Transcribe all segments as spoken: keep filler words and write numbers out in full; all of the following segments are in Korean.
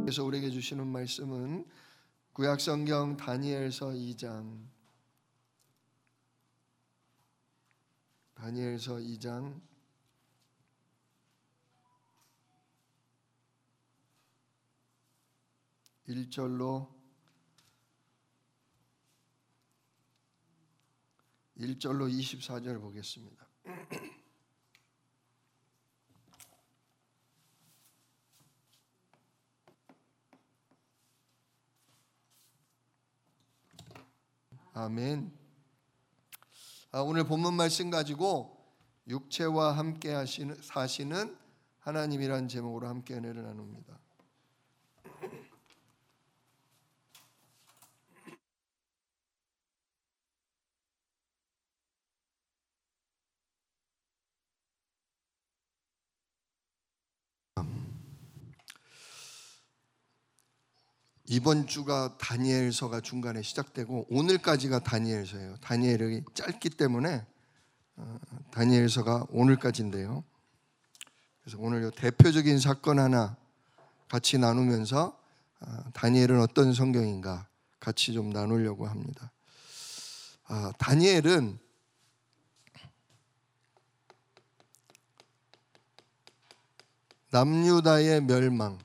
그래서 우리에게 주시는 말씀은 구약성경 다니엘서 이 장 다니엘서 이 장 일 절로 일 절로 이십사 절 보겠습니다. 아멘. 아, 오늘 본문 말씀 가지고 육체와 함께 하시는 사시는 하나님이란 제목으로 함께 은혜를 나눕니다. 이번 주가 다니엘서가 중간에 시작되고 오늘까지가 다니엘서예요. 다니엘이 짧기 때문에 어, 다니엘서가 오늘까지인데요. 그래서 오늘 대표적인 사건 하나 같이 나누면서 어, 다니엘은 어떤 성경인가 같이 좀 나누려고 합니다. 아, 다니엘은 남유다의 멸망,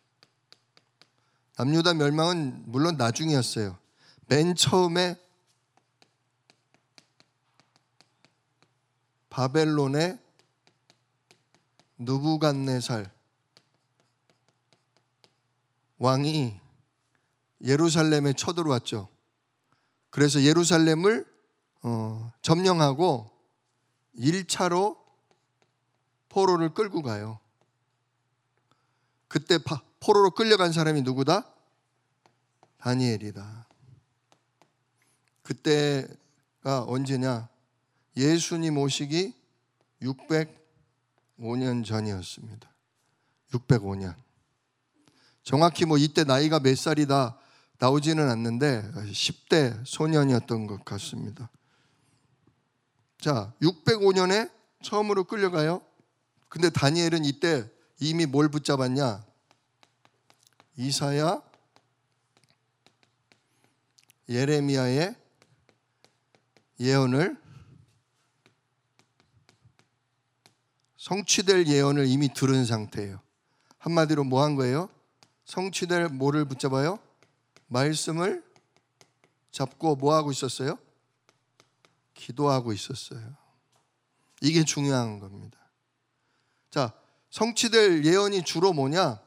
남유다 멸망은 물론 나중이었어요. 맨 처음에 바벨론의 느부갓네살 왕이 예루살렘에 쳐들어왔죠. 그래서 예루살렘을 어, 점령하고 일 차로 포로를 끌고 가요. 그때 파, 포로로 끌려간 사람이 누구다? 다니엘이다. 그때가 언제냐? 예수님 오시기 육백오 년 전이었습니다. 육백오 년. 정확히 뭐 이때 나이가 몇 살이다 나오지는 않는데 십 대 소년이었던 것 같습니다. 자, 육백오 년에 처음으로 끌려가요. 근데 다니엘은 이때 이미 뭘 붙잡았냐? 이사야, 예레미야의 예언을, 성취될 예언을 이미 들은 상태예요. 한마디로 뭐 한 거예요? 성취될 뭐를 붙잡아요? 말씀을 잡고 뭐 하고 있었어요? 기도하고 있었어요. 이게 중요한 겁니다. 자, 성취될 예언이 주로 뭐냐?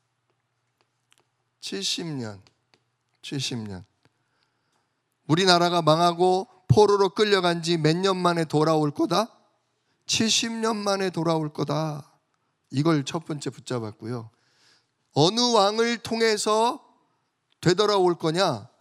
칠십 년, 칠십 년. 우리나라가 망하고 포로로 끌려간 지 몇 년 만에 돌아올 거다? 칠십 년 만에 돌아올 거다. 이걸 첫 번째 붙잡았고요. 어느 왕을 통해서 되돌아올 거냐?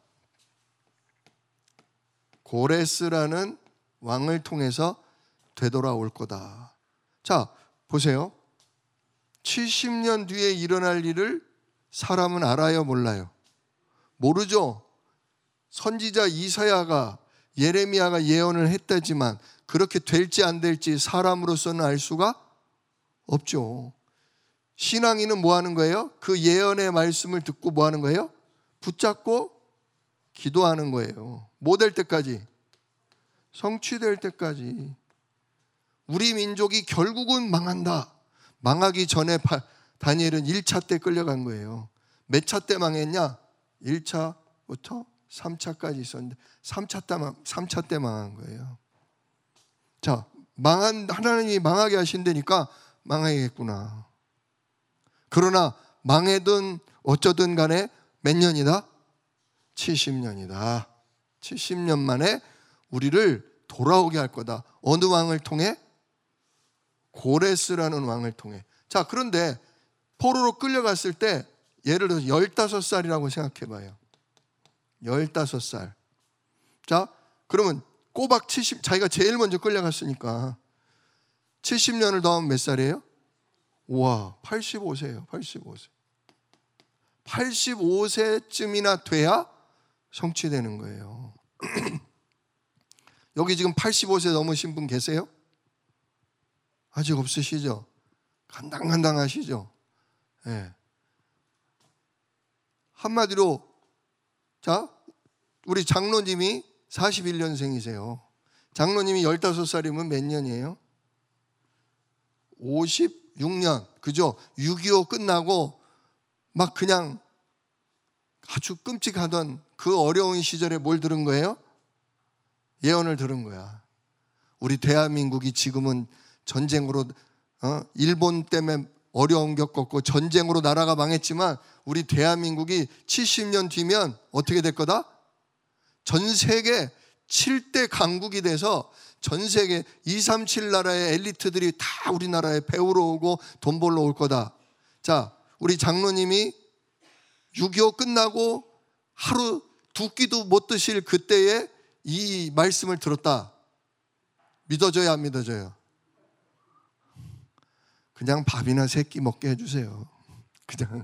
고레스라는 왕을 통해서 되돌아올 거다. 자, 보세요. 칠십 년 뒤에 일어날 일을 사람은 알아요, 몰라요? 모르죠. 선지자 이사야가, 예레미야가 예언을 했다지만 그렇게 될지 안 될지 사람으로서는 알 수가 없죠. 신앙인은 뭐 하는 거예요? 그 예언의 말씀을 듣고 뭐 하는 거예요? 붙잡고 기도하는 거예요. 뭐 될 때까지? 성취될 때까지. 우리 민족이 결국은 망한다. 망하기 전에 다니엘은 일 차 때 끌려간 거예요. 몇 차 때 망했냐? 일 차부터 삼 차까지 있었는데 삼 차 때, 삼 차 때 망한 거예요. 자, 망한, 하나님이 망하게 하신다니까 망하겠구나. 그러나 망해든 어쩌든 간에 몇 년이다? 칠십 년이다. 칠십 년 만에 우리를 돌아오게 할 거다. 어느 왕을 통해? 고레스라는 왕을 통해. 자, 그런데 포로로 끌려갔을 때 예를 들어서 열다섯 살이라고 생각해 봐요. 열다섯 살. 자, 그러면 꼬박 칠십, 자기가 제일 먼저 끌려갔으니까 칠십 년을 더하면 몇 살이에요? 우와, 팔십오 세예요. 팔십오 세. 팔십오 세쯤이나 돼야 성취되는 거예요. 여기 지금 팔십오 세 넘으신 분 계세요? 아직 없으시죠? 간당간당하시죠? 네. 한마디로 자 우리 장로님이 사십일 년생이세요. 장로님이 열다섯 살이면 몇 년이에요? 오십육 년. 그죠? 육이오 끝나고 막 그냥 아주 끔찍하던 그 어려운 시절에 뭘 들은 거예요? 예언을 들은 거야. 우리 대한민국이 지금은 전쟁으로 어? 일본 때문에 어려움 겪었고 전쟁으로 나라가 망했지만 우리 대한민국이 칠십 년 뒤면 어떻게 될 거다? 전 세계 칠 대 강국이 돼서 전 세계 이삼칠 나라의 엘리트들이 다 우리나라에 배우러 오고 돈 벌러 올 거다. 자, 우리 장로님이 육이오 끝나고 하루 두 끼도 못 드실 그때에 이 말씀을 들었다. 믿어져요, 안 믿어져요? 그냥 밥이나 세 끼 먹게 해주세요. 그냥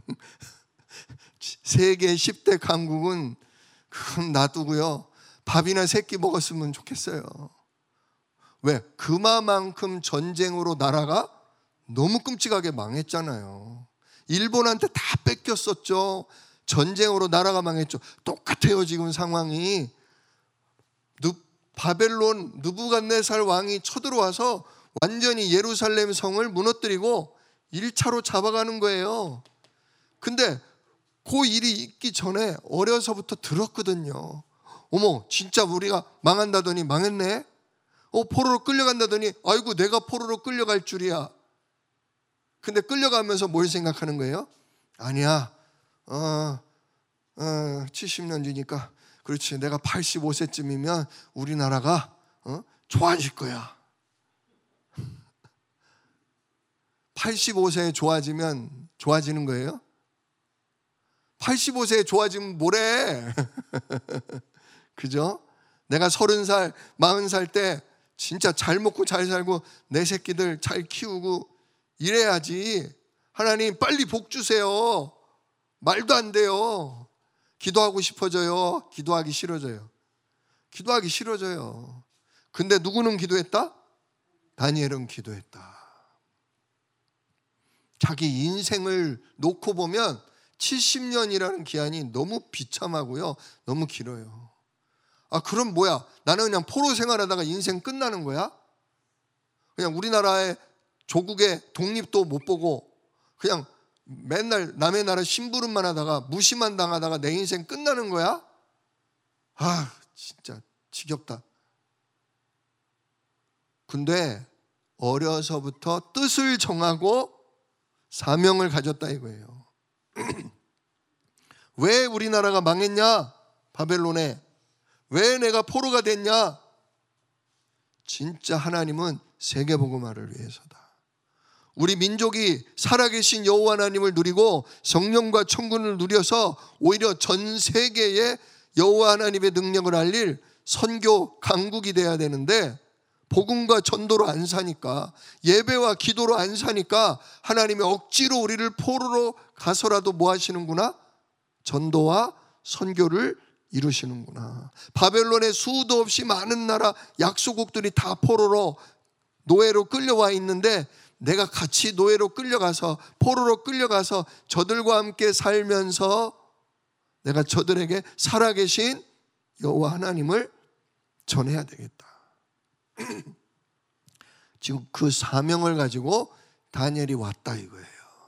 세계 십 대 강국은 그건 놔두고요. 밥이나 세 끼 먹었으면 좋겠어요. 왜? 그만큼 전쟁으로 나라가 너무 끔찍하게 망했잖아요. 일본한테 다 뺏겼었죠. 전쟁으로 나라가 망했죠. 똑같아요, 지금 상황이. 바벨론 느부갓네살 왕이 쳐들어와서 완전히 예루살렘 성을 무너뜨리고 일 차로 잡아가는 거예요. 근데 그 일이 있기 전에 어려서부터 들었거든요. 어머, 진짜 우리가 망한다더니 망했네. 어, 포로로 끌려간다더니 아이고 내가 포로로 끌려갈 줄이야. 근데 끌려가면서 뭘 생각하는 거예요? 아니야, 어, 어, 칠십 년 뒤니까 그렇지, 내가 팔십오 세쯤이면 우리나라가 어? 좋아질 거야. 팔십오 세에 좋아지면 좋아지는 거예요? 팔십오 세에 좋아지면 뭐래? 그죠? 내가 서른 살, 마흔 살 때 진짜 잘 먹고 잘 살고 내 새끼들 잘 키우고 이래야지. 하나님 빨리 복 주세요. 말도 안 돼요. 기도하고 싶어져요? 기도하기 싫어져요? 기도하기 싫어져요. 근데 누구는 기도했다? 다니엘은 기도했다. 자기 인생을 놓고 보면 칠십 년이라는 기한이 너무 비참하고요, 너무 길어요. 아, 그럼 뭐야? 나는 그냥 포로 생활하다가 인생 끝나는 거야? 그냥 우리나라의 조국의 독립도 못 보고 그냥 맨날 남의 나라 심부름만 하다가 무시만 당하다가 내 인생 끝나는 거야? 아, 진짜 지겹다. 근데 어려서부터 뜻을 정하고 사명을 가졌다 이거예요. 왜 우리나라가 망했냐? 바벨론에. 왜 내가 포로가 됐냐? 진짜 하나님은 세계복음화를 위해서다. 우리 민족이 살아계신 여호와 하나님을 누리고 성령과 천군을 누려서 오히려 전 세계에 여호와 하나님의 능력을 알릴 선교 강국이 돼야 되는데 복음과 전도로 안 사니까, 예배와 기도로 안 사니까 하나님이 억지로 우리를 포로로 가서라도 뭐 하시는구나? 전도와 선교를 이루시는구나. 바벨론에 수도 없이 많은 나라 약소국들이 다 포로로 노예로 끌려와 있는데 내가 같이 노예로 끌려가서 포로로 끌려가서 저들과 함께 살면서 내가 저들에게 살아계신 여호와 하나님을 전해야 되겠다. 지금 그 사명을 가지고 다니엘이 왔다 이거예요.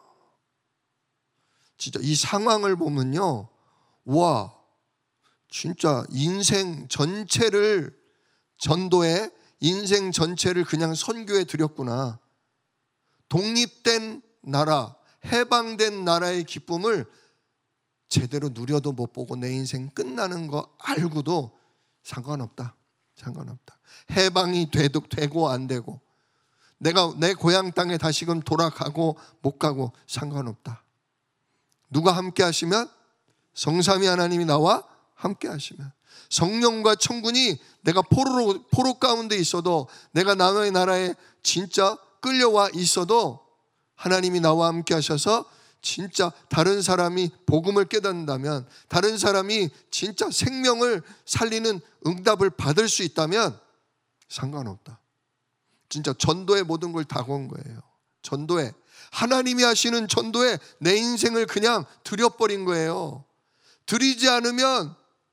진짜 이 상황을 보면요, 와, 진짜 인생 전체를 전도에, 인생 전체를 그냥 선교에 드렸구나. 독립된 나라, 해방된 나라의 기쁨을 제대로 누려도 못 보고 내 인생 끝나는 거 알고도 상관없다. 상관없다. 해방이 되도 되고 안 되고 내가 내 고향 땅에 다시금 돌아가고 못 가고 상관없다. 누가 함께 하시면? 성삼위 하나님이 나와 함께 하시면, 성령과 천군이 내가 포로로, 포로 가운데 있어도, 내가 남의 나라에 진짜 끌려와 있어도 하나님이 나와 함께 하셔서 진짜 다른 사람이 복음을 깨닫는다면, 다른 사람이 진짜 생명을 살리는 응답을 받을 수 있다면 상관없다. 진짜 전도의 모든 걸 다 건 거예요. 전도에, 하나님이 하시는 전도에 내 인생을 그냥 드려버린 거예요. 드리지 않으면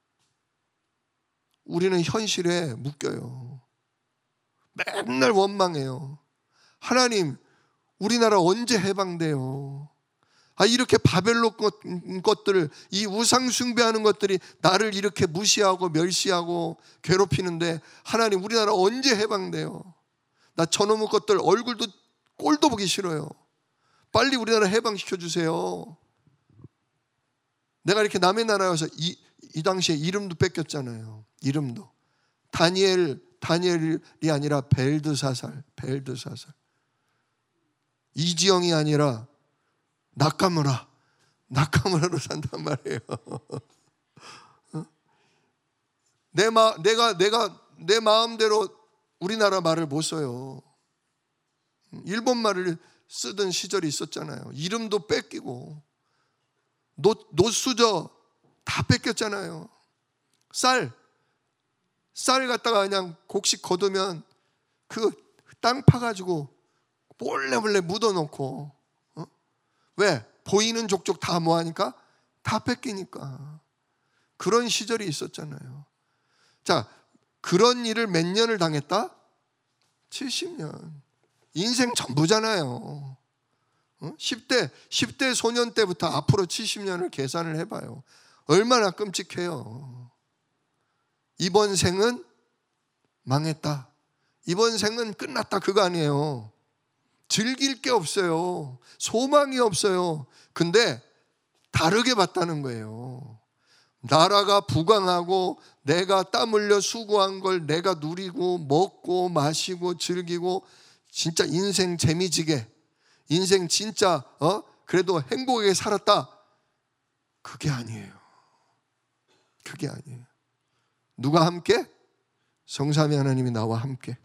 우리는 현실에 묶여요. 맨날 원망해요. 하나님, 우리나라 언제 해방돼요? 아, 이렇게 바벨론 것, 것들, 이 우상 숭배하는 것들이 나를 이렇게 무시하고 멸시하고 괴롭히는데, 하나님, 우리나라 언제 해방돼요? 나 저놈의 것들 얼굴도 꼴도 보기 싫어요. 빨리 우리나라 해방시켜 주세요. 내가 이렇게 남의 나라에 와서 이, 이 당시에 이름도 뺏겼잖아요. 이름도 다니엘, 다니엘이 아니라 벨드사살, 벨드사살. 이지영이 아니라 나카무라, 나카무라로 산단 말이에요. 내 마, 내가 내가 내 마음대로 우리나라 말을 못 써요. 일본 말을 쓰던 시절이 있었잖아요. 이름도 뺏기고 노, 노수저 다 뺏겼잖아요. 쌀, 쌀 갖다가 그냥 곡식 거두면 그 땅 파가지고 몰래 몰래 묻어놓고, 어? 왜? 보이는 족족 다 뭐하니까? 다 뺏기니까. 그런 시절이 있었잖아요. 자, 그런 일을 몇 년을 당했다? 칠십 년. 인생 전부잖아요. 어? 십 대, 십 대 소년 때부터 앞으로 칠십 년을 계산을 해봐요. 얼마나 끔찍해요. 이번 생은 망했다. 이번 생은 끝났다. 그거 아니에요. 즐길 게 없어요. 소망이 없어요. 근데 다르게 봤다는 거예요. 나라가 부강하고 내가 땀 흘려 수고한 걸 내가 누리고 먹고 마시고 즐기고 진짜 인생 재미지게, 인생 진짜 어 그래도 행복하게 살았다. 그게 아니에요. 그게 아니에요. 누가 함께? 성삼위 하나님이 나와 함께.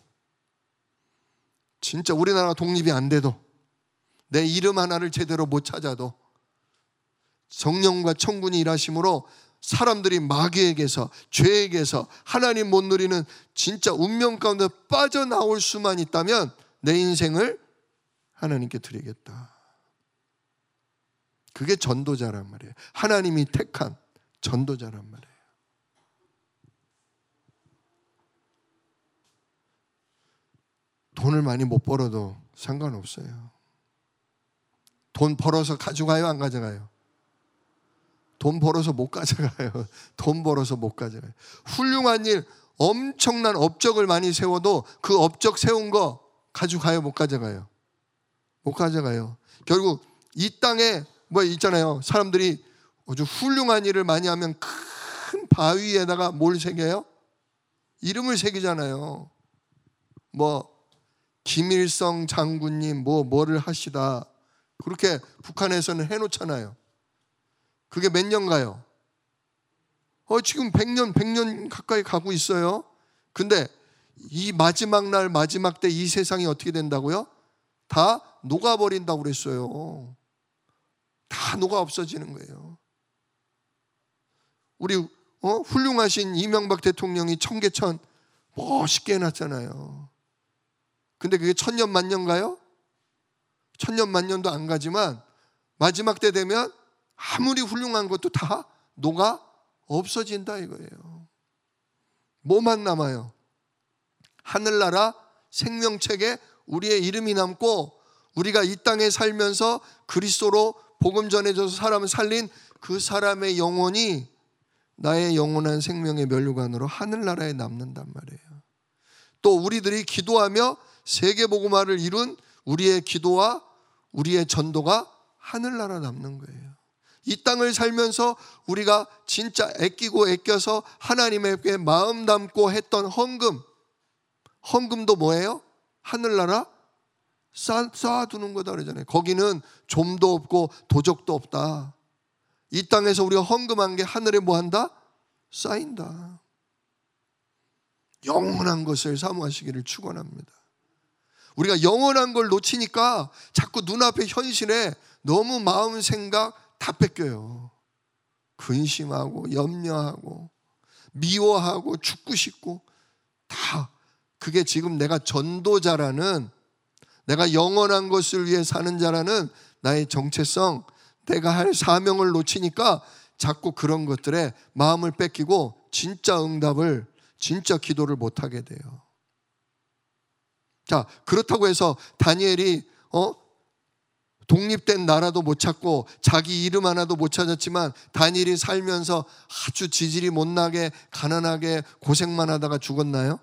진짜 우리나라 독립이 안 돼도, 내 이름 하나를 제대로 못 찾아도 성령과 천군이 일하심으로 사람들이 마귀에게서, 죄에게서 하나님 못 누리는 진짜 운명 가운데 빠져나올 수만 있다면 내 인생을 하나님께 드리겠다. 그게 전도자란 말이에요. 하나님이 택한 전도자란 말이에요. 돈을 많이 못 벌어도 상관없어요. 돈 벌어서 가져가요, 안 가져가요? 돈 벌어서 못 가져가요. 돈 벌어서 못 가져가요. 훌륭한 일, 엄청난 업적을 많이 세워도 그 업적 세운 거 가져가요, 못 가져가요? 못 가져가요. 결국 이 땅에 뭐 있잖아요. 사람들이 아주 훌륭한 일을 많이 하면 큰 바위에다가 뭘 새겨요? 이름을 새기잖아요. 뭐 김일성 장군님 뭐 뭐를 하시다, 그렇게 북한에서는 해놓잖아요. 그게 몇 년 가요? 어, 지금 백 년, 백 년 가까이 가고 있어요. 근데 이 마지막 날, 마지막 때 이 세상이 어떻게 된다고요? 다 녹아버린다고 그랬어요. 다 녹아 없어지는 거예요. 우리 어? 훌륭하신 이명박 대통령이 청계천 멋있게 해놨잖아요. 근데 그게 천년 만년가요? 천년 만년도 안 가지만 마지막 때 되면 아무리 훌륭한 것도 다 녹아 없어진다 이거예요. 뭐만 남아요? 하늘나라 생명책에 우리의 이름이 남고 우리가 이 땅에 살면서 그리스도로 복음 전해줘서 사람을 살린 그 사람의 영혼이 나의 영원한 생명의 면류관으로 하늘나라에 남는단 말이에요. 또 우리들이 기도하며 세계복음화를 이룬 우리의 기도와 우리의 전도가 하늘나라 남는 거예요. 이 땅을 살면서 우리가 진짜 애끼고 애껴서 하나님에게 마음 담고 했던 헌금, 헌금도 뭐예요? 하늘나라 쌓, 쌓아두는 거다 그러잖아요. 거기는 좀도 없고 도적도 없다. 이 땅에서 우리가 헌금한 게 하늘에 뭐 한다? 쌓인다. 영원한 것을 사모하시기를 축원합니다. 우리가 영원한 걸 놓치니까 자꾸 눈앞의 현실에 너무 마음 생각 다 뺏겨요. 근심하고 염려하고 미워하고 죽고 싶고 다. 그게 지금 내가 전도자라는, 내가 영원한 것을 위해 사는 자라는 나의 정체성, 내가 할 사명을 놓치니까 자꾸 그런 것들에 마음을 뺏기고 진짜 응답을, 진짜 기도를 못하게 돼요. 자, 그렇다고 해서 다니엘이 어? 독립된 나라도 못 찾고 자기 이름 하나도 못 찾았지만 다니엘이 살면서 아주 지질이 못나게 가난하게 고생만 하다가 죽었나요?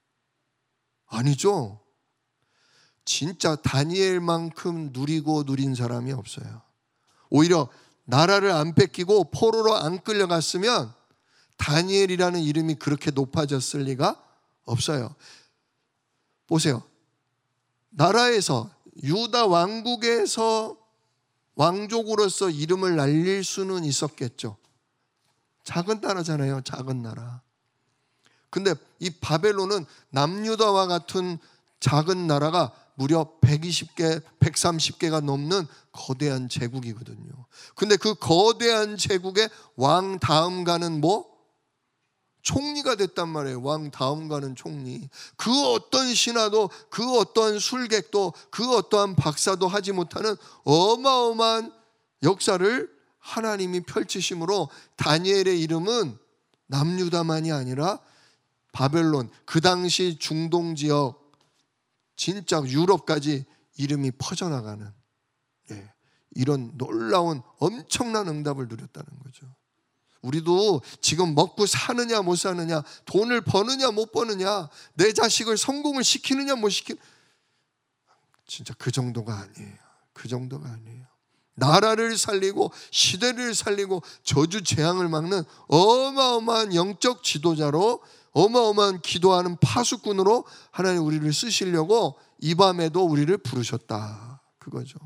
아니죠. 진짜 다니엘만큼 누리고 누린 사람이 없어요. 오히려 나라를 안 뺏기고 포로로 안 끌려갔으면 다니엘이라는 이름이 그렇게 높아졌을 리가 없어요. 보세요. 나라에서, 유다 왕국에서 왕족으로서 이름을 날릴 수는 있었겠죠. 작은 나라잖아요. 작은 나라. 근데 이 바벨론은 남유다와 같은 작은 나라가 무려 백이십 개, 백삼십 개가 넘는 거대한 제국이거든요. 근데 그 거대한 제국의 왕 다음 가는 뭐? 총리가 됐단 말이에요. 왕 다음 가는 총리. 그 어떤 신하도, 그 어떠한 술객도, 그 어떠한 박사도 하지 못하는 어마어마한 역사를 하나님이 펼치심으로 다니엘의 이름은 남유다만이 아니라 바벨론, 그 당시 중동 지역, 진짜 유럽까지 이름이 퍼져나가는, 예, 이런 놀라운 엄청난 응답을 누렸다는 거죠. 우리도 지금 먹고 사느냐 못 사느냐, 돈을 버느냐 못 버느냐, 내 자식을 성공을 시키느냐 못 시키느냐, 진짜 그 정도가 아니에요. 그 정도가 아니에요. 나라를 살리고 시대를 살리고 저주 재앙을 막는 어마어마한 영적 지도자로, 어마어마한 기도하는 파수꾼으로 하나님 우리를 쓰시려고 이 밤에도 우리를 부르셨다, 그거죠.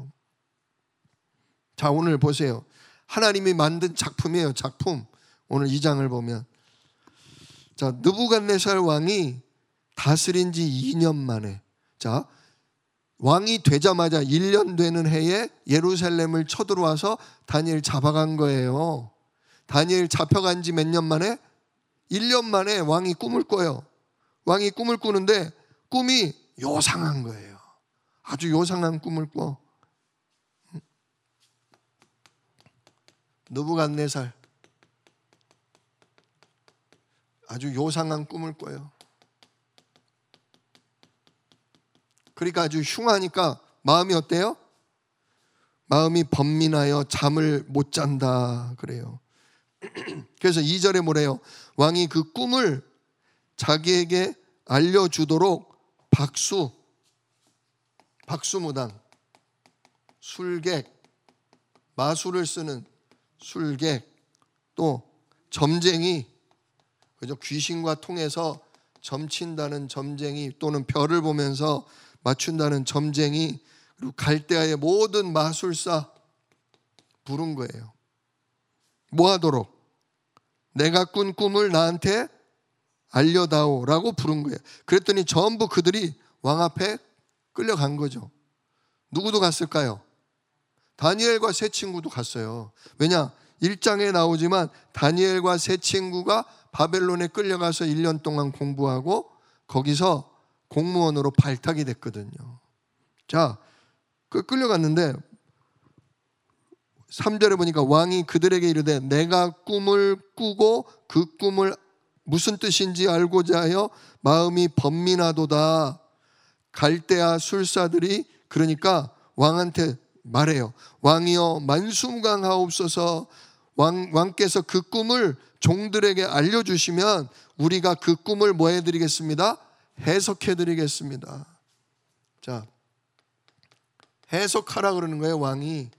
자, 오늘 보세요. 하나님이 만든 작품이에요. 작품. 오늘 이 장을 보면, 자, 느부갓네살 왕이 다스린 지 이 년 만에, 자, 왕이 되자마자 일 년 되는 해에 예루살렘을 쳐들어와서 다니엘 잡아간 거예요. 다니엘 잡혀간 지 몇 년 만에? 일 년 만에 왕이 꿈을 꿔요. 왕이 꿈을 꾸는데 꿈이 요상한 거예요. 아주 요상한 꿈을 꿔. 느부갓네살 아주 요상한 꿈을 꿔요. 그러니까 아주 흉하니까 마음이 어때요? 마음이 번민하여 잠을 못 잔다 그래요. 그래서 이 절에 뭐래요? 왕이 그 꿈을 자기에게 알려주도록 박수, 박수무당, 술객, 마술을 쓰는 술객, 또 점쟁이, 그죠? 귀신과 통해서 점친다는 점쟁이, 또는 별을 보면서 맞춘다는 점쟁이, 그리고 갈대아의 모든 마술사 부른 거예요. 뭐 하도록? 내가 꾼 꿈을 나한테 알려다오라고 부른 거예요. 그랬더니 전부 그들이 왕 앞에 끌려간 거죠. 누구도 갔을까요? 다니엘과 세 친구도 갔어요. 왜냐? 일 장에 나오지만 다니엘과 세 친구가 바벨론에 끌려가서 일 년 동안 공부하고 거기서 공무원으로 발탁이 됐거든요. 자, 그 끌려갔는데 삼 절에 보니까 왕이 그들에게 이르되 내가 꿈을 꾸고 그 꿈을 무슨 뜻인지 알고자 하여 마음이 번민하도다. 갈대아 술사들이 그러니까 왕한테 말해요. 왕이여 만수무강하옵소서. 왕, 왕께서 그 꿈을 종들에게 알려주시면 우리가 그 꿈을 뭐 해드리겠습니다? 해석해드리겠습니다. 자, 해석하라 그러는 거예요, 왕이.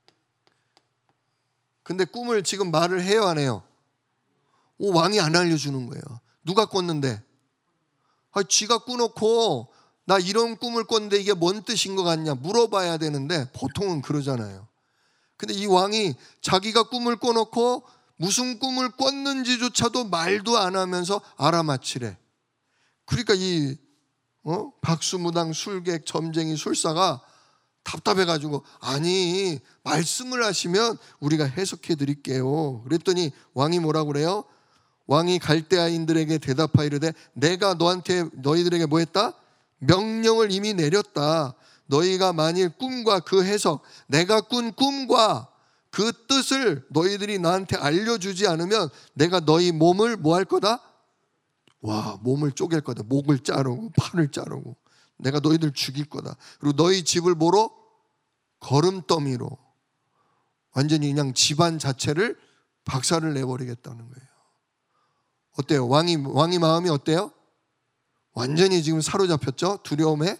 근데 꿈을 지금 말을 해요, 안 해요? 오, 왕이 안 알려주는 거예요. 누가 꿨는데? 아, 쥐가 꾸놓고 나 이런 꿈을 꿨는데 이게 뭔 뜻인 것 같냐 물어봐야 되는데 보통은 그러잖아요. 근데 이 왕이 자기가 꿈을 꿔놓고 무슨 꿈을 꿨는지조차도 말도 안 하면서 알아맞히래. 그러니까 이 어? 박수무당 술객 점쟁이 술사가 답답해가지고 아니 말씀을 하시면 우리가 해석해 드릴게요. 그랬더니 왕이 뭐라고 그래요? 왕이 갈대아인들에게 대답하이르되 내가 너한테 너희들에게 뭐 했다? 명령을 이미 내렸다. 너희가 만일 꿈과 그 해석, 내가 꾼 꿈과 그 뜻을 너희들이 나한테 알려주지 않으면 내가 너희 몸을 뭐 할 거다? 와, 몸을 쪼갤 거다. 목을 자르고 팔을 자르고 내가 너희들 죽일 거다. 그리고 너희 집을 뭐로? 거름더미로, 완전히 그냥 집안 자체를 박살을 내버리겠다는 거예요. 어때요? 왕이, 왕이 마음이 어때요? 완전히 지금 사로잡혔죠? 두려움에.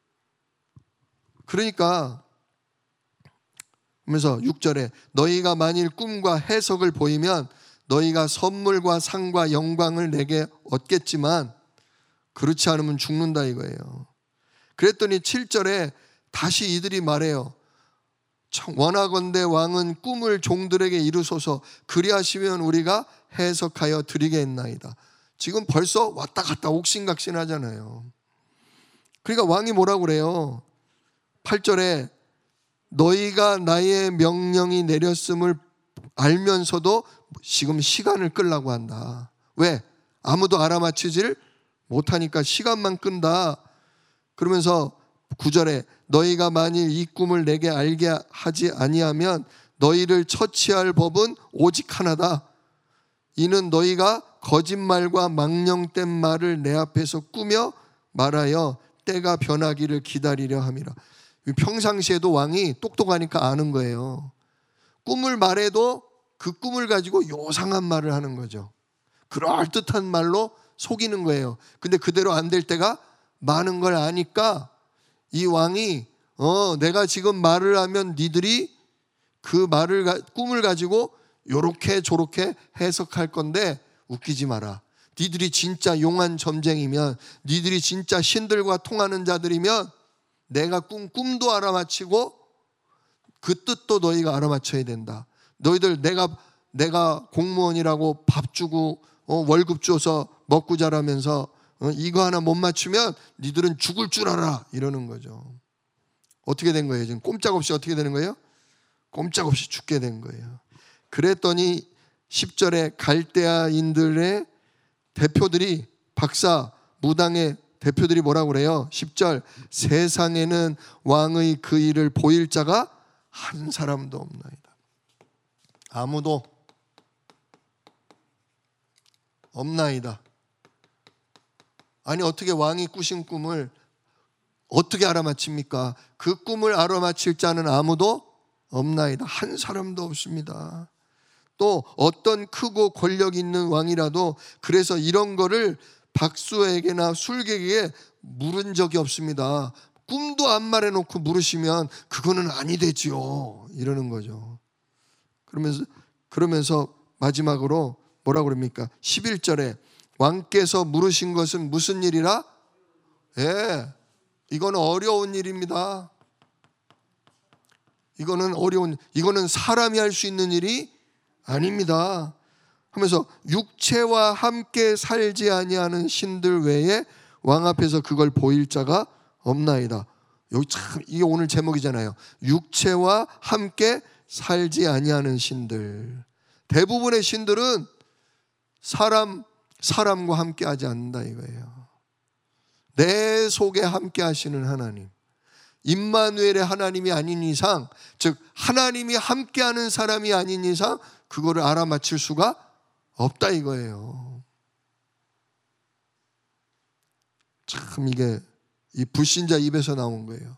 그러니까 그러면서 육 절에 너희가 만일 꿈과 해석을 보이면 너희가 선물과 상과 영광을 내게 얻겠지만 그렇지 않으면 죽는다 이거예요. 그랬더니 칠 절에 다시 이들이 말해요. 원하건대 왕은 꿈을 종들에게 이루소서. 그리하시면 우리가 해석하여 드리겠나이다. 지금 벌써 왔다 갔다 옥신각신 하잖아요. 그러니까 왕이 뭐라고 그래요? 팔 절에 너희가 나의 명령이 내렸음을 알면서도 지금 시간을 끌라고 한다. 왜? 아무도 알아맞히질 못하니까 시간만 끈다. 그러면서 구 절에 너희가 만일 이 꿈을 내게 알게 하지 아니하면 너희를 처치할 법은 오직 하나다. 이는 너희가 거짓말과 망령된 말을 내 앞에서 꾸며 말하여 때가 변하기를 기다리려 함이라. 평상시에도 왕이 똑똑하니까 아는 거예요. 꿈을 말해도 그 꿈을 가지고 요상한 말을 하는 거죠. 그럴듯한 말로 속이는 거예요. 근데 그대로 안 될 때가 많은 걸 아니까 이 왕이 어 내가 지금 말을 하면 니들이 그 말을 꿈을 가지고 요렇게 저렇게 해석할 건데 웃기지 마라. 니들이 진짜 용한 점쟁이면, 니들이 진짜 신들과 통하는 자들이면 내가 꿈, 꿈도 알아맞히고 그 뜻도 너희가 알아맞혀야 된다. 너희들 내가 내가 공무원이라고 밥 주고 어, 월급 줘서 먹고 자라면서 어, 이거 하나 못 맞추면 니들은 죽을 줄 알아 이러는 거죠. 어떻게 된 거예요? 지금 꼼짝없이 어떻게 되는 거예요? 꼼짝없이 죽게 된 거예요. 그랬더니 십 절에 갈대아인들의 대표들이, 박사 무당의 대표들이 뭐라고 그래요? 십 절 세상에는 왕의 그 일을 보일 자가 한 사람도 없나이다. 아무도 없나이다. 아니 어떻게 왕이 꾸신 꿈을 어떻게 알아맞힙니까? 그 꿈을 알아맞힐 자는 아무도 없나이다. 한 사람도 없습니다. 또 어떤 크고 권력 있는 왕이라도 그래서 이런 거를 박수에게나 술객에게 물은 적이 없습니다. 꿈도 안 말해놓고 물으시면 그거는 아니 되지요 이러는 거죠. 그러면서 그러면서 마지막으로 뭐라고 그럽니까? 십일 절에 왕께서 물으신 것은 무슨 일이라? 예, 이거는 어려운 일입니다. 이거는 어려운, 이거는 사람이 할 수 있는 일이 아닙니다. 하면서 육체와 함께 살지 아니하는 신들 외에 왕 앞에서 그걸 보일 자가 없나이다. 여기 참 이게 오늘 제목이잖아요. 육체와 함께 살지 아니하는 신들. 대부분의 신들은 사람 사람과 함께 하지 않는다 이거예요. 내 속에 함께 하시는 하나님, 임마누엘의 하나님이 아닌 이상, 즉 하나님이 함께하는 사람이 아닌 이상 그거를 알아맞힐 수가 없다 이거예요. 참 이게 이 불신자 입에서 나온 거예요.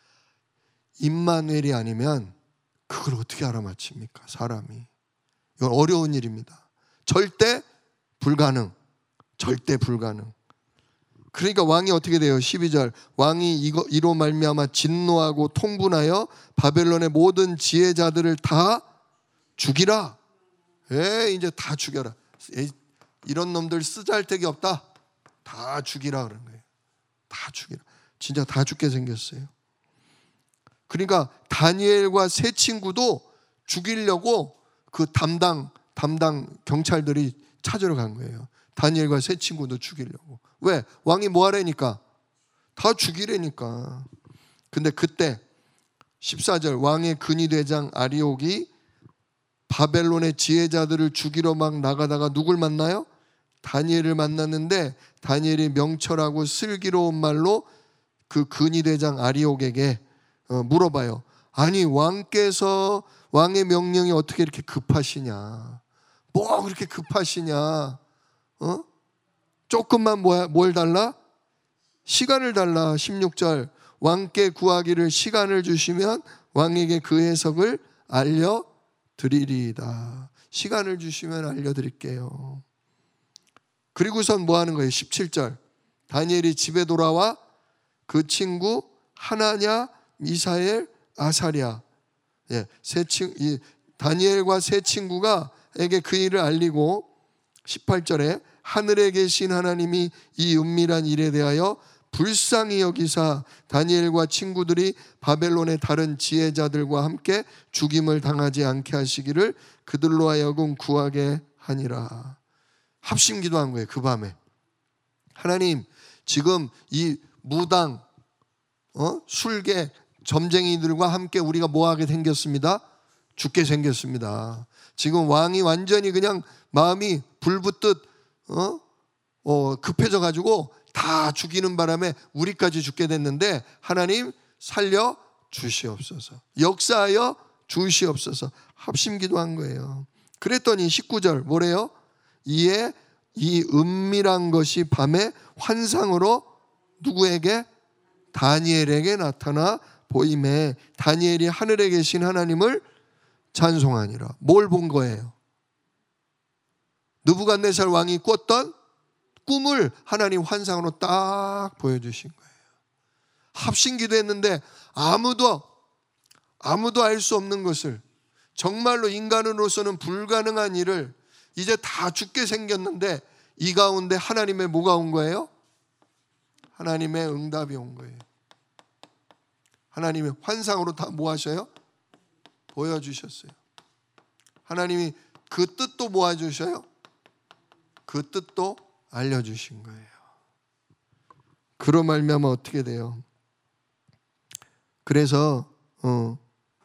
임마누엘이 아니면 그걸 어떻게 알아맞힙니까? 사람이. 이건 어려운 일입니다. 절대 불가능. 절대 불가능. 그러니까 왕이 어떻게 돼요? 십이 절 왕이 이거, 이로 말미암아 진노하고 통분하여 바벨론의 모든 지혜자들을 다 죽이라. 에 이제 다 죽여라. 에이, 이런 놈들 쓰잘데기 없다. 다 죽이라 그런 거예요. 다 죽이라. 진짜 다 죽게 생겼어요. 그러니까 다니엘과 세 친구도 죽이려고 그 담당 담당 경찰들이 찾으러 간 거예요. 다니엘과 세 친구도 죽이려고. 왜? 왕이 뭐 하라니까? 다 죽이라니까. 근데 그때 십사 절 왕의 근위대장 아리옥이 바벨론의 지혜자들을 죽이러 막 나가다가 누굴 만나요? 다니엘을 만났는데 다니엘이 명철하고 슬기로운 말로 그 근위대장 아리옥에게 물어봐요. 아니 왕께서 왕의 명령이 어떻게 이렇게 급하시냐? 뭐 그렇게 급하시냐? 어? 조금만 뭐, 뭘 달라? 시간을 달라. 십육 절 왕께 구하기를 시간을 주시면 왕에게 그 해석을 알려드리리이다. 시간을 주시면 알려드릴게요. 그리고선 뭐 하는 거예요? 십칠 절 다니엘이 집에 돌아와 그 친구 하나냐, 미사엘, 아사랴, 예, 세 친, 이, 다니엘과 세 친구가 에게 그 일을 알리고 십팔 절에 하늘에 계신 하나님이 이 은밀한 일에 대하여 불쌍히 여기사 다니엘과 친구들이 바벨론의 다른 지혜자들과 함께 죽임을 당하지 않게 하시기를 그들로 하여금 구하게 하니라. 합심 기도한 거예요. 그 밤에 하나님, 지금 이 무당, 어? 술개, 점쟁이들과 함께 우리가 뭐하게 생겼습니다? 죽게 생겼습니다. 지금 왕이 완전히 그냥 마음이 불붙듯 어? 어, 급해져 가지고 다 죽이는 바람에 우리까지 죽게 됐는데 하나님 살려 주시옵소서, 역사하여 주시옵소서. 합심 기도한 거예요. 그랬더니 십구 절 뭐래요? 이에 이 은밀한 것이 밤에 환상으로 누구에게? 다니엘에게 나타나 보임에 다니엘이 하늘에 계신 하나님을 찬송하니라. 뭘 본 거예요? 느부갓네살 왕이 꿨던 꿈을 하나님 환상으로 딱 보여주신 거예요. 합심 기도했는데 아무도 아무도 알 수 없는 것을, 정말로 인간으로서는 불가능한 일을 이제 다 죽게 생겼는데 이 가운데 하나님의 뭐가 온 거예요? 하나님의 응답이 온 거예요. 하나님의 환상으로 다 뭐 하셔요? 보여주셨어요. 하나님이 그 뜻도 모아주셔요. 그 뜻도 알려주신 거예요. 그로 말미암아 어떻게 돼요? 그래서 어,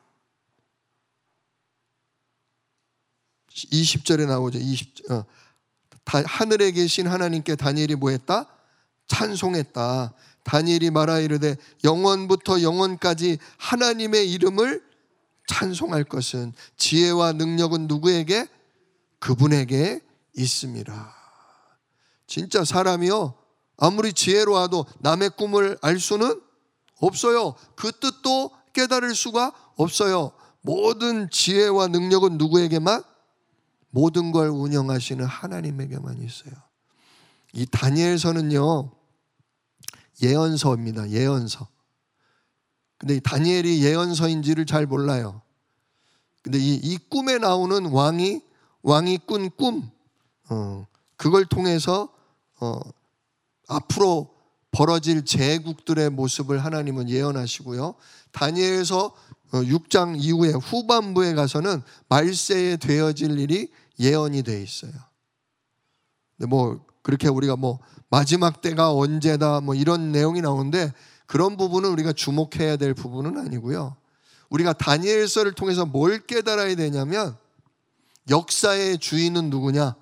이십 절에 나오죠. 이십, 어, 다, 하늘에 계신 하나님께 다니엘이 뭐했다? 찬송했다. 다니엘이 말하 이르되 영원부터 영원까지 하나님의 이름을 찬송할 것은 지혜와 능력은 누구에게? 그분에게 있습니다. 진짜 사람이요, 아무리 지혜로워도 남의 꿈을 알 수는 없어요. 그 뜻도 깨달을 수가 없어요. 모든 지혜와 능력은 누구에게만? 모든 걸 운영하시는 하나님에게만 있어요. 이 다니엘서는요 예언서입니다. 예언서. 근데 이 다니엘이 예언서인지를 잘 몰라요. 근데 이, 이 꿈에 나오는 왕이 왕이 꾼 꿈, 어, 그걸 통해서 어, 앞으로 벌어질 제국들의 모습을 하나님은 예언하시고요. 다니엘서 육 장 이후에 후반부에 가서는 말세에 되어질 일이 예언이 돼 있어요. 근데 뭐 그렇게 우리가 뭐 마지막 때가 언제다 뭐 이런 내용이 나오는데 그런 부분은 우리가 주목해야 될 부분은 아니고요. 우리가 다니엘서를 통해서 뭘 깨달아야 되냐면 역사의 주인은 누구냐?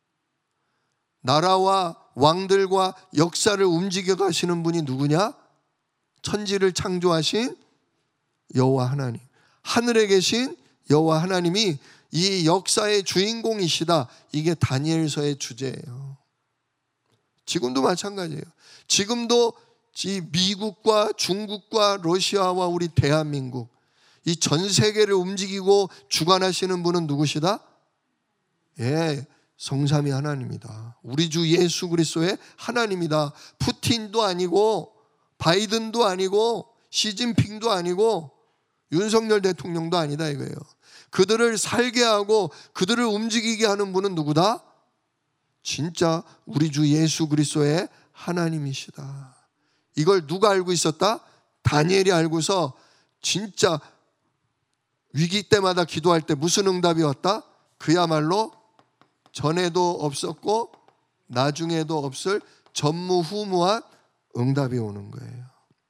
나라와 왕들과 역사를 움직여 가시는 분이 누구냐? 천지를 창조하신 여호와 하나님, 하늘에 계신 여호와 하나님이 이 역사의 주인공이시다. 이게 다니엘서의 주제예요. 지금도 마찬가지예요. 지금도 이 미국과 중국과 러시아와 우리 대한민국, 이 전 세계를 움직이고 주관하시는 분은 누구시다? 예, 성삼위 하나님이다. 우리 주 예수 그리스도의 하나님이다. 푸틴도 아니고 바이든도 아니고 시진핑도 아니고 윤석열 대통령도 아니다 이거예요. 그들을 살게 하고 그들을 움직이게 하는 분은 누구다? 진짜 우리 주 예수 그리스도의 하나님이시다. 이걸 누가 알고 있었다? 다니엘이 알고서 진짜 위기 때마다 기도할 때 무슨 응답이 왔다? 그야말로 전에도 없었고 나중에도 없을 전무후무한 응답이 오는 거예요.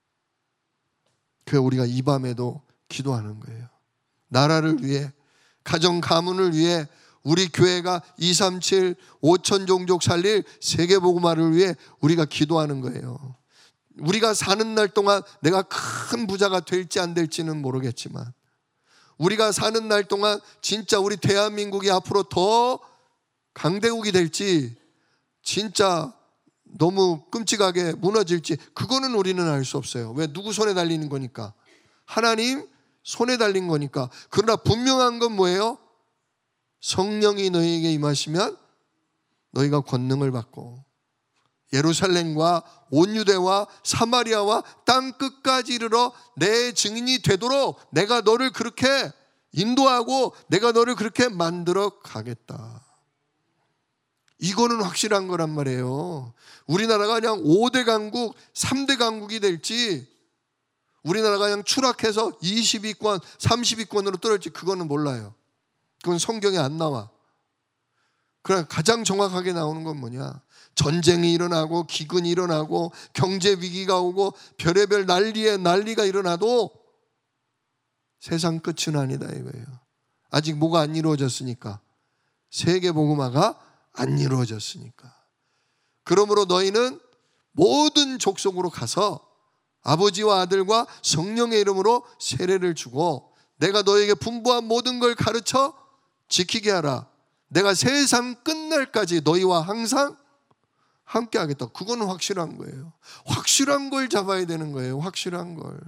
그래서 우리가 이 밤에도 기도하는 거예요. 나라를 위해, 가정 가문을 위해, 우리 교회가 이삼칠 오천 종족 살릴 세계복음화를 위해 우리가 기도하는 거예요. 우리가 사는 날 동안 내가 큰 부자가 될지 안 될지는 모르겠지만 우리가 사는 날 동안 진짜 우리 대한민국이 앞으로 더 강대국이 될지, 진짜 너무 끔찍하게 무너질지, 그거는 우리는 알 수 없어요. 왜? 누구 손에 달리는 거니까. 하나님 손에 달린 거니까. 그러나 분명한 건 뭐예요? 성령이 너희에게 임하시면 너희가 권능을 받고 예루살렘과 온 유대와 사마리아와 땅 끝까지 이르러 내 증인이 되도록 내가 너를 그렇게 인도하고 내가 너를 그렇게 만들어 가겠다. 이거는 확실한 거란 말이에요. 우리나라가 그냥 오 대 강국, 삼 대 강국이 될지, 우리나라가 그냥 추락해서 이십 위권, 삼십 위권으로 떨어질지 그거는 몰라요. 그건 성경에 안 나와. 그러나 가장 정확하게 나오는 건 뭐냐? 전쟁이 일어나고 기근이 일어나고 경제 위기가 오고 별의별 난리에 난리가 일어나도 세상 끝은 아니다 이거예요. 아직 뭐가 안 이루어졌으니까. 세계 복음화가 안 이루어졌으니까. 그러므로 너희는 모든 족속으로 가서 아버지와 아들과 성령의 이름으로 세례를 주고 내가 너에게 분부한 모든 걸 가르쳐 지키게 하라. 내가 세상 끝날까지 너희와 항상 함께 하겠다. 그거는 확실한 거예요. 확실한 걸 잡아야 되는 거예요. 확실한 걸.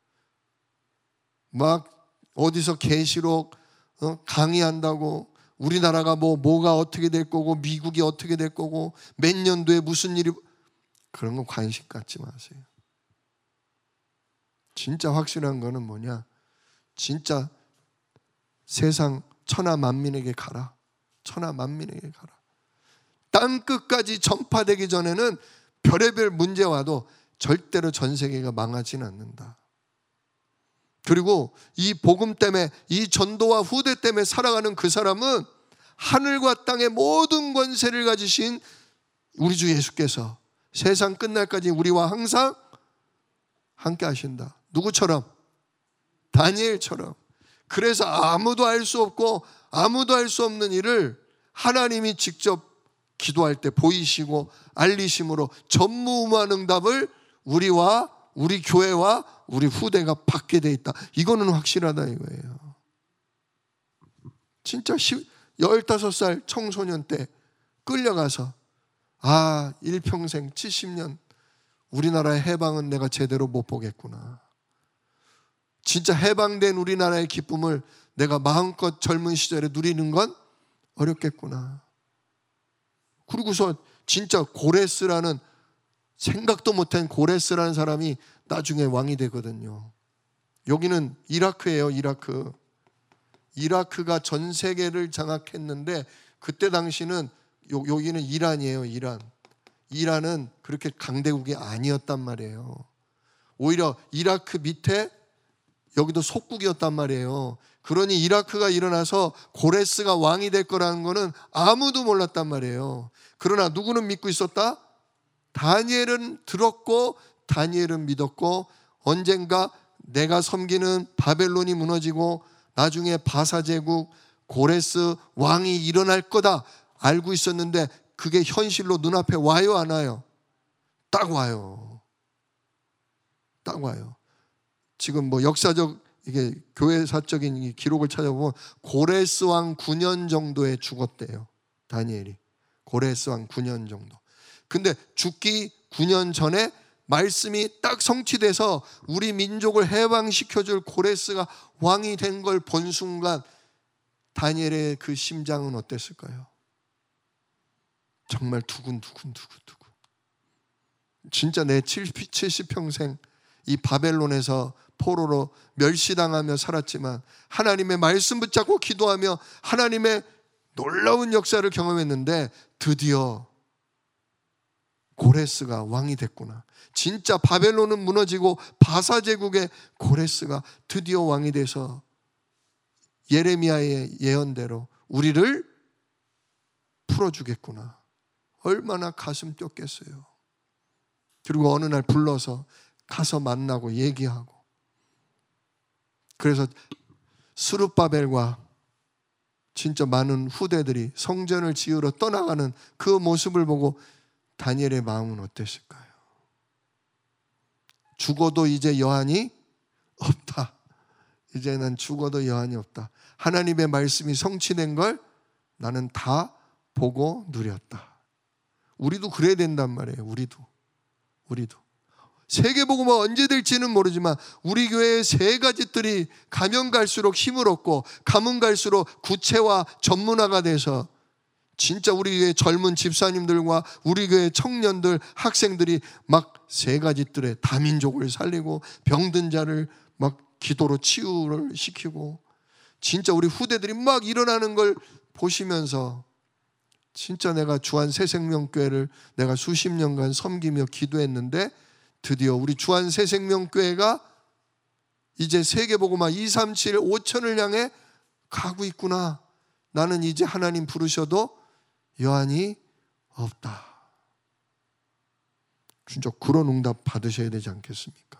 막 어디서 계시록 어? 강의한다고 우리나라가 뭐 뭐가 어떻게 될 거고 미국이 어떻게 될 거고 몇 년도에 무슨 일이, 그런 거 관심 갖지 마세요. 진짜 확실한 거는 뭐냐? 진짜 세상 천하 만민에게 가라. 천하 만민에게 가라. 땅 끝까지 전파되기 전에는 별의별 문제 와도 절대로 전 세계가 망하지는 않는다. 그리고 이 복음 때문에, 이 전도와 후대 때문에 살아가는 그 사람은 하늘과 땅의 모든 권세를 가지신 우리 주 예수께서 세상 끝날까지 우리와 항상 함께 하신다. 누구처럼? 다니엘처럼. 그래서 아무도 알 수 없고 아무도 알 수 없는 일을 하나님이 직접 기도할 때 보이시고 알리심으로 전무후무한 우리와 우리 교회와 우리 후대가 받게 돼 있다. 이거는 확실하다 이거예요. 진짜 열다섯 살 청소년 때 끌려가서 아 일평생 칠십 년 우리나라의 해방은 내가 제대로 못 보겠구나. 진짜 해방된 우리나라의 기쁨을 내가 마음껏 젊은 시절에 누리는 건 어렵겠구나. 그리고서 진짜 고레스라는, 생각도 못한 고레스라는 사람이 나중에 왕이 되거든요. 여기는 이라크예요. 이라크. 이라크가 전 세계를 장악했는데 그때 당시는 요, 여기는 이란이에요. 이란. 이란은 그렇게 강대국이 아니었단 말이에요. 오히려 이라크 밑에 여기도 속국이었단 말이에요. 그러니 이라크가 일어나서 고레스가 왕이 될 거라는 거는 아무도 몰랐단 말이에요. 그러나 누구는 믿고 있었다? 다니엘은 들었고 다니엘은 믿었고 언젠가 내가 섬기는 바벨론이 무너지고 나중에 바사제국 고레스 왕이 일어날 거다 알고 있었는데 그게 현실로 눈앞에 와요 안 와요? 딱 와요. 딱 와요. 지금 뭐 역사적 이게 교회사적인 기록을 찾아보면 고레스 왕 구 년 정도에 죽었대요. 다니엘이. 고레스 왕 구 년 정도. 근데 죽기 구 년 전에 말씀이 딱 성취돼서 우리 민족을 해방시켜줄 고레스가 왕이 된 걸 본 순간 다니엘의 그 심장은 어땠을까요? 정말 두근두근 두근두근. 진짜 내 칠십 평생 이 바벨론에서 포로로 멸시당하며 살았지만 하나님의 말씀 붙잡고 기도하며 하나님의 놀라운 역사를 경험했는데 드디어 고레스가 왕이 됐구나. 진짜 바벨론은 무너지고 바사제국의 고레스가 드디어 왕이 돼서 예레미야의 예언대로 우리를 풀어주겠구나. 얼마나 가슴 뛰었겠어요. 그리고 어느 날 불러서 가서 만나고 얘기하고, 그래서 스룹바벨과 진짜 많은 후대들이 성전을 지으러 떠나가는 그 모습을 보고 다니엘의 마음은 어땠을까요? 죽어도 이제 여한이 없다. 이제 난 죽어도 여한이 없다. 하나님의 말씀이 성취된 걸 나는 다 보고 누렸다. 우리도 그래야 된단 말이에요. 우리도. 우리도. 세계복음화 언제 될지는 모르지만 우리 교회의 세 가지 뜰이 가면 갈수록 힘을 얻고 가면 갈수록 구체화 전문화가 돼서 진짜 우리 교회 젊은 집사님들과 우리 교회 청년들, 학생들이 막 세 가지 뜰에 다민족을 살리고 병든 자를 막 기도로 치유를 시키고 진짜 우리 후대들이 막 일어나는 걸 보시면서 진짜 내가 주한 새생명교회를 내가 수십 년간 섬기며 기도했는데 드디어 우리 주한 새생명교회가 이제 세계복음화 이백삼십칠 오천을 향해 가고 있구나. 나는 이제 하나님 부르셔도 여한이 없다. 진짜 그런 응답 받으셔야 되지 않겠습니까?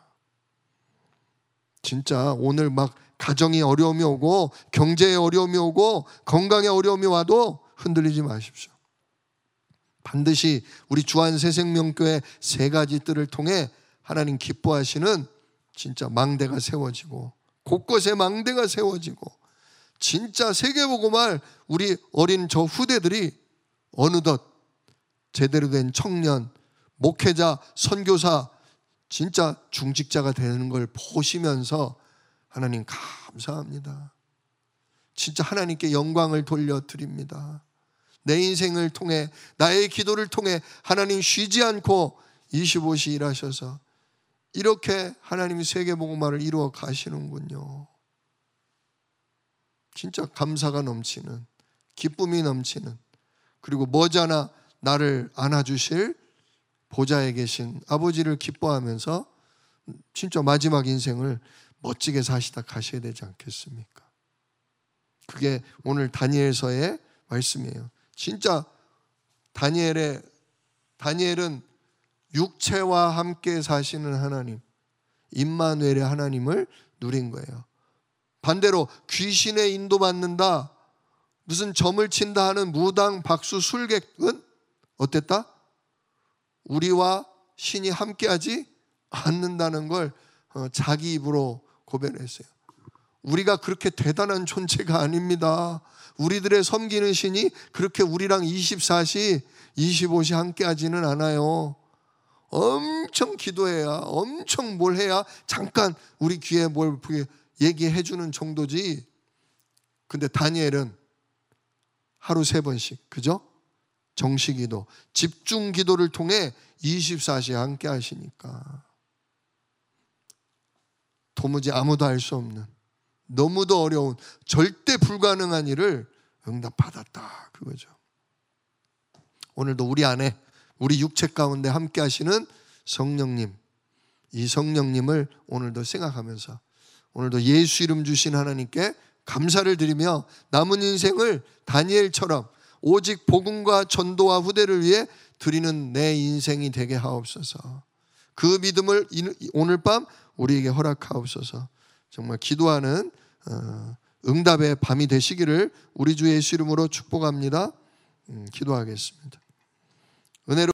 진짜 오늘 막 가정이 어려움이 오고 경제에 어려움이 오고 건강에 어려움이 와도 흔들리지 마십시오. 반드시 우리 주한 새생명교회 세 가지 뜰을 통해 하나님 기뻐하시는 진짜 망대가 세워지고 곳곳에 망대가 세워지고 진짜 세계복음화를 우리 어린 저 후대들이 어느덧 제대로 된 청년, 목회자, 선교사 진짜 중직자가 되는 걸 보시면서 하나님 감사합니다. 진짜 하나님께 영광을 돌려드립니다. 내 인생을 통해 나의 기도를 통해 하나님 쉬지 않고 이십오 시 일하셔서 이렇게 하나님이 세계복음화를 이루어 가시는군요. 진짜 감사가 넘치는, 기쁨이 넘치는, 그리고 머지않아 나를 안아주실 보좌에 계신 아버지를 기뻐하면서 진짜 마지막 인생을 멋지게 사시다 가셔야 되지 않겠습니까? 그게 오늘 다니엘서의 말씀이에요. 진짜 다니엘의 다니엘은 육체와 함께 사시는 하나님, 임마누엘의 하나님을 누린 거예요. 반대로 귀신에 인도받는다, 무슨 점을 친다 하는 무당, 박수, 술객은 어땠다? 우리와 신이 함께하지 않는다는 걸 자기 입으로 고백했어요. 우리가 그렇게 대단한 존재가 아닙니다. 우리들의 섬기는 신이 그렇게 우리랑 이십사 시, 이십오 시 함께하지는 않아요. 엄청 기도해야, 엄청 뭘 해야 잠깐 우리 귀에 뭘 얘기해 주는 정도지. 근데 다니엘은 하루 세 번씩, 그죠? 정식기도, 집중기도를 통해 이십사 시 함께 하시니까 도무지 아무도 알 수 없는, 너무도 어려운, 절대 불가능한 일을 응답받았다, 그거죠. 오늘도 우리 안에, 우리 육체 가운데 함께 하시는 성령님, 이 성령님을 오늘도 생각하면서 오늘도 예수 이름 주신 하나님께 감사를 드리며 남은 인생을 다니엘처럼 오직 복음과 전도와 후대를 위해 드리는 내 인생이 되게 하옵소서. 그 믿음을 오늘 밤 우리에게 허락하옵소서. 정말 기도하는 응답의 밤이 되시기를 우리 주 예수 이름으로 축복합니다. 기도하겠습니다. 은혜로